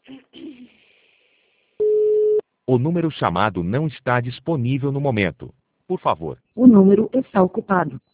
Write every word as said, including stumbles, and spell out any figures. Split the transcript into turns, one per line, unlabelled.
O número chamado não está disponível no momento. Por favor.
O número está ocupado.